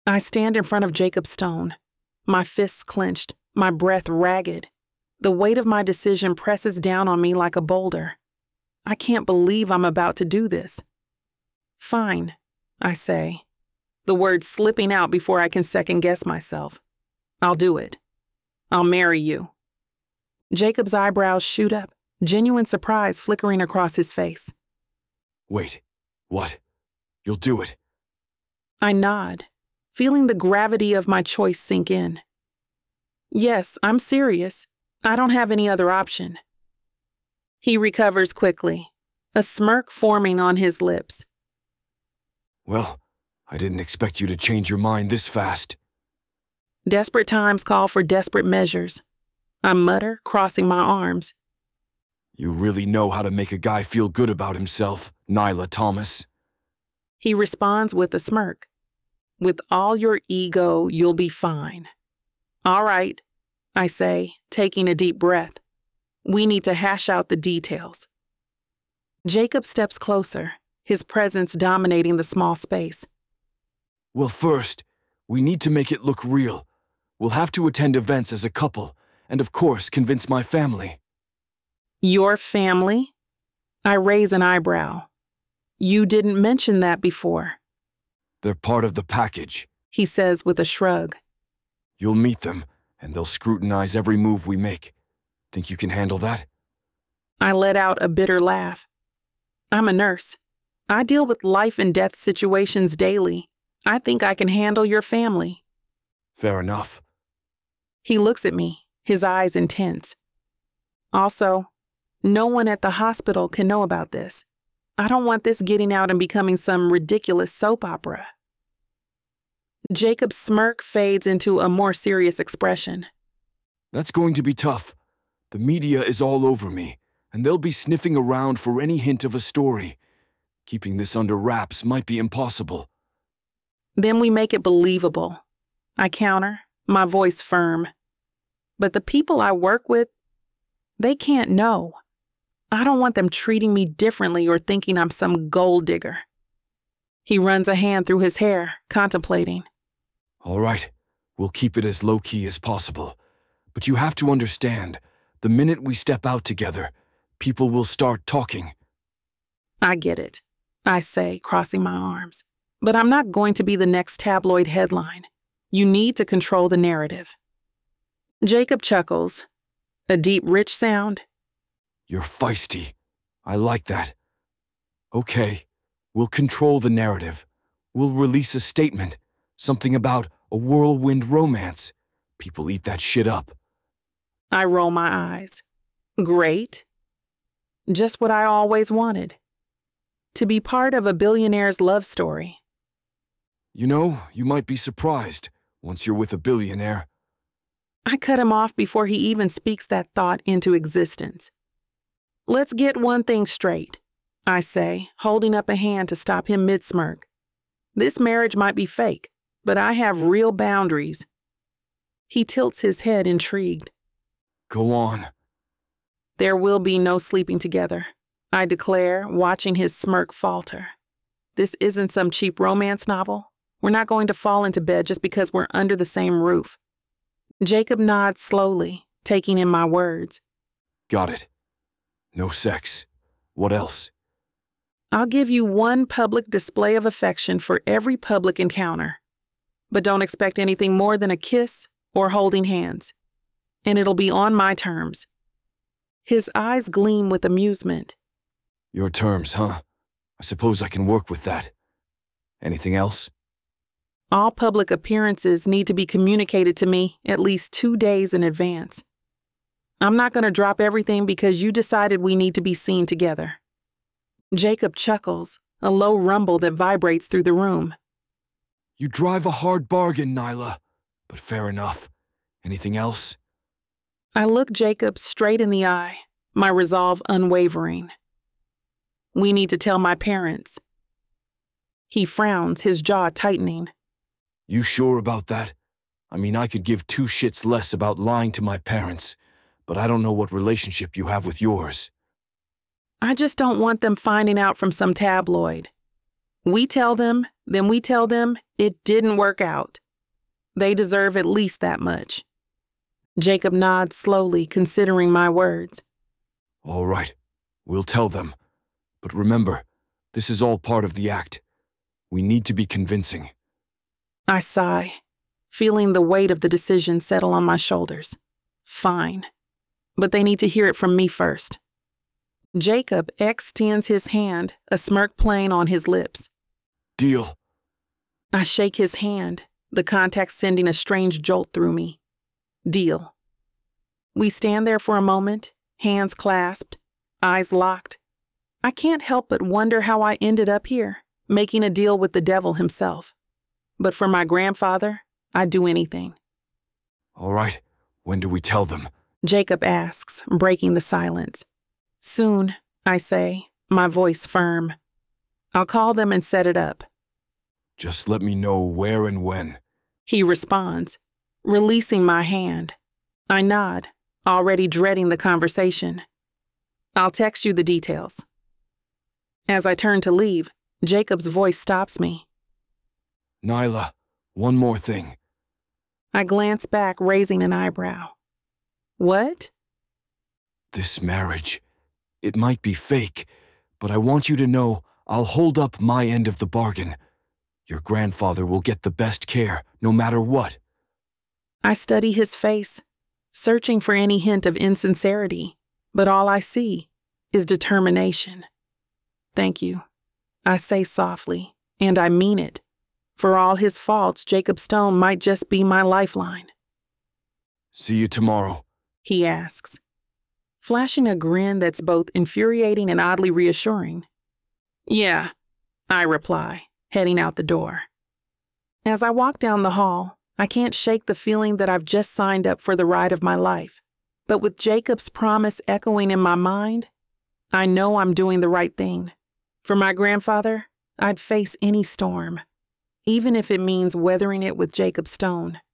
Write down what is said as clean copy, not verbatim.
I stand in front of Jacob Stone, my fists clenched, my breath ragged. The weight of my decision presses down on me like a boulder. I can't believe I'm about to do this. Fine, I say, the words slipping out before I can second-guess myself. I'll do it. I'll marry you. Jacob's eyebrows shoot up, genuine surprise flickering across his face. Wait, what? You'll do it? I nod, feeling the gravity of my choice sink in. Yes, I'm serious. I don't have any other option. He recovers quickly, a smirk forming on his lips. Well, I didn't expect you to change your mind this fast. Desperate times call for desperate measures. I mutter, crossing my arms. You really know how to make a guy feel good about himself, Nyla Thomas. He responds with a smirk. With all your ego, you'll be fine. All right, I say, taking a deep breath. We need to hash out the details. Jacob steps closer, his presence dominating the small space. Well, first, we need to make it look real. We'll have to attend events as a couple, and of course, convince my family. Your family? I raise an eyebrow. You didn't mention that before. They're part of the package, he says with a shrug. You'll meet them, and they'll scrutinize every move we make. Think you can handle that? I let out a bitter laugh. I'm a nurse. I deal with life and death situations daily. I think I can handle your family. Fair enough. He looks at me, his eyes intense. Also, no one at the hospital can know about this. I don't want this getting out and becoming some ridiculous soap opera. Jacob's smirk fades into a more serious expression. That's going to be tough. The media is all over me, and they'll be sniffing around for any hint of a story. Keeping this under wraps might be impossible. Then we make it believable. I counter, my voice firm. But the people I work with, they can't know. I don't want them treating me differently or thinking I'm some gold digger. He runs a hand through his hair, contemplating. All right, we'll keep it as low-key as possible. But you have to understand, the minute we step out together, people will start talking. I get it, I say, crossing my arms. But I'm not going to be the next tabloid headline. You need to control the narrative. Jacob chuckles. A deep, rich sound. You're feisty. I like that. Okay, we'll control the narrative. We'll release a statement. Something about a whirlwind romance. People eat that shit up. I roll my eyes. Great. Just what I always wanted. To be part of a billionaire's love story. You know, you might be surprised once you're with a billionaire. I cut him off before he even speaks that thought into existence. Let's get one thing straight, I say, holding up a hand to stop him mid-smirk. This marriage might be fake, but I have real boundaries. He tilts his head, intrigued. Go on. There will be no sleeping together, I declare, watching his smirk falter. This isn't some cheap romance novel. We're not going to fall into bed just because we're under the same roof. Jacob nods slowly, taking in my words. Got it. No sex. What else? I'll give you one public display of affection for every public encounter. But don't expect anything more than a kiss or holding hands. And it'll be on my terms. His eyes gleam with amusement. Your terms, huh? I suppose I can work with that. Anything else? All public appearances need to be communicated to me at least 2 days in advance. I'm not going to drop everything because you decided we need to be seen together. Jacob chuckles, a low rumble that vibrates through the room. You drive a hard bargain, Nyla, but fair enough. Anything else? I look Jacob straight in the eye, my resolve unwavering. We need to tell my parents. He frowns, his jaw tightening. You sure about that? I mean, I could give 2 shits less about lying to my parents, but I don't know what relationship you have with yours. I just don't want them finding out from some tabloid. We tell them, then we tell them it didn't work out. They deserve at least that much. Jacob nods slowly, considering my words. All right, we'll tell them. But remember, this is all part of the act. We need to be convincing. I sigh, feeling the weight of the decision settle on my shoulders. Fine. But they need to hear it from me first. Jacob extends his hand, a smirk playing on his lips. Deal. I shake his hand, the contact sending a strange jolt through me. Deal. We stand there for a moment, hands clasped, eyes locked. I can't help but wonder how I ended up here, making a deal with the devil himself. But for my grandfather, I'd do anything. All right, when do we tell them? Jacob asks, breaking the silence. Soon, I say, my voice firm. I'll call them and set it up. Just let me know where and when. He responds, releasing my hand. I nod, already dreading the conversation. I'll text you the details. As I turn to leave, Jacob's voice stops me. Nyla, one more thing. I glance back, raising an eyebrow. What? This marriage, it might be fake, but I want you to know I'll hold up my end of the bargain. Your grandfather will get the best care, no matter what. I study his face, searching for any hint of insincerity, but all I see is determination. Thank you, I say softly, and I mean it. For all his faults, Jacob Stone might just be my lifeline. See you tomorrow, he asks, flashing a grin that's both infuriating and oddly reassuring. Yeah, I reply, heading out the door. As I walk down the hall, I can't shake the feeling that I've just signed up for the ride of my life. But with Jacob's promise echoing in my mind, I know I'm doing the right thing. For my grandfather, I'd face any storm, even if it means weathering it with Jacob Stone.